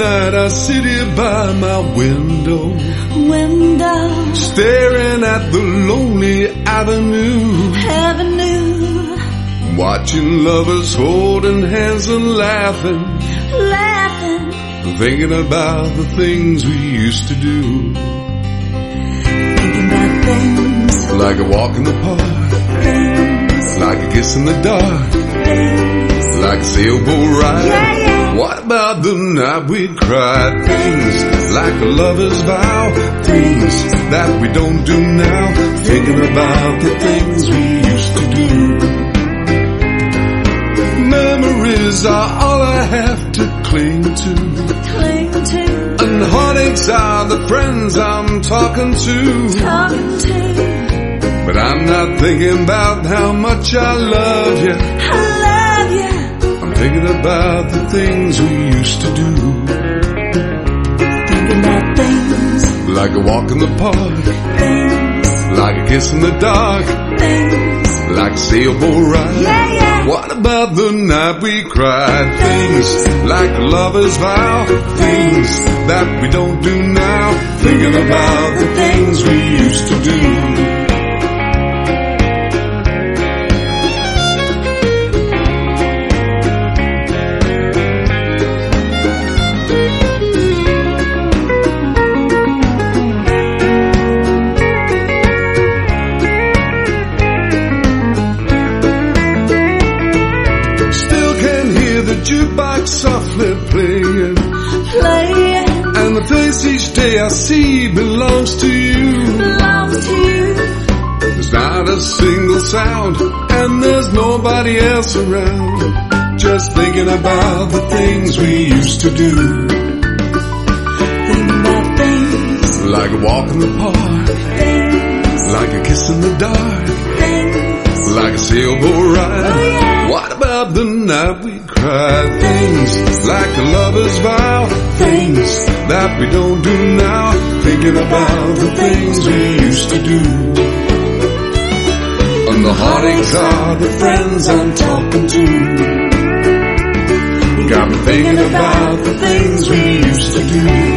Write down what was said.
night I sit here by my window, staring at the lonely avenue, watching lovers holding hands and laughing, thinking about the things we used to do. Thinking about things like a walk in the park, things, like a kiss in the dark, things, like a sailboat ride. Yeah, yeah. What about the night we cried? Things like a lover's vow, things that we don't do now, thinking about the things we used to do. Memories are all I have to cling to, and heartaches are the friends I'm talking to. But I'm not thinking about how much I love you. I'm thinking about the things we used to do. Thinking about things like a walk in the park, things, like a kiss in the dark, things, like a sailboat ride. Yeah, yeah. What about the night we cried? Things like a lover's vow, things that we don't do now, thinking about the things we used to do. Jukebox softly playing, and the face each day I see belongs to you. There's not a single sound, and there's nobody else around, just thinking about the things we used to do. Thinking about things like a walk in the park, things, like a kiss in the dark, things, like a sailboat ride. Oh, yeah. What about the night we cried? Things like a lover's vow, things that we don't do now, thinking about the things we used to do. And the heartaches are the friends I'm talking to. Got me thinking about the things we used to do.